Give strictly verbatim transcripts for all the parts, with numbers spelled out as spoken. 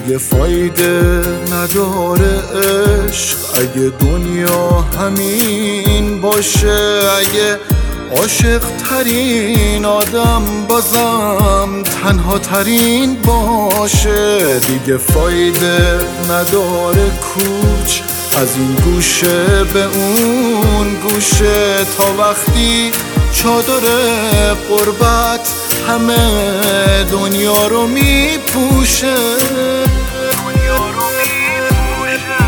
دیگه فایده نداره عشق اگه دنیا همین باشه، اگه عاشق ترین آدم بازم تنها ترین باشه. دیگه فایده نداره کوچ از این گوشه به اون گوشه، تا وقتی چادر غربت همه دنیا رو میپوشه. دنیا رو میپوشه.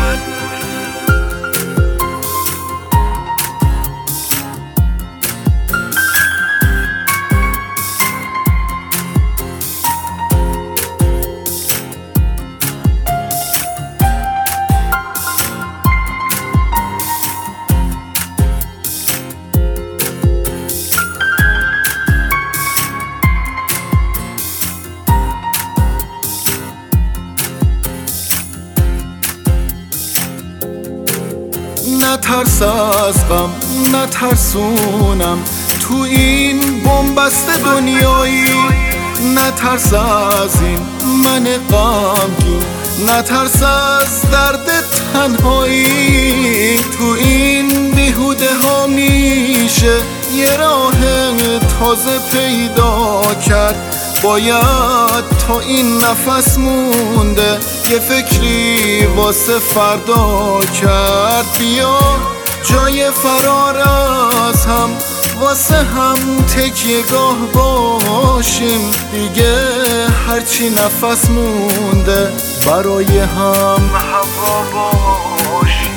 نترس از غم نترسونم تو این بنبست دنیایی، نترس از این من غمگین، نترس از درد تنهایی. تو این بیهوده ها میشه یه راه تازه پیدا کرد، باید تا این نفس مونده یه فکری واسه فردا کرد. بیا جای فرار از هم واسه هم تکیه گاه باشیم، دیگه هرچی نفس مونده برای هم هوا باشیم.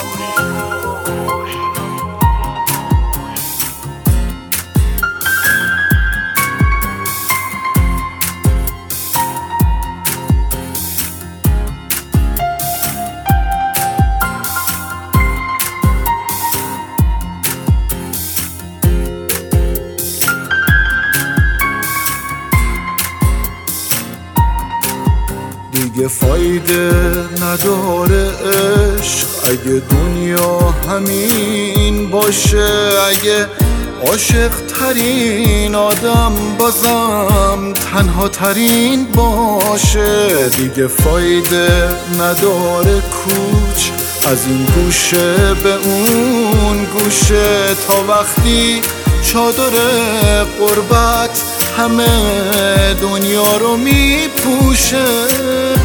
دیگه فایده نداره عشق اگه دنیا همین باشه، اگه عاشق ترین آدم بازم تنها ترین باشه. دیگه فایده نداره کوچ از این گوشه به اون گوشه، تا وقتی چادر غربت همه دنیا رو میپوشه.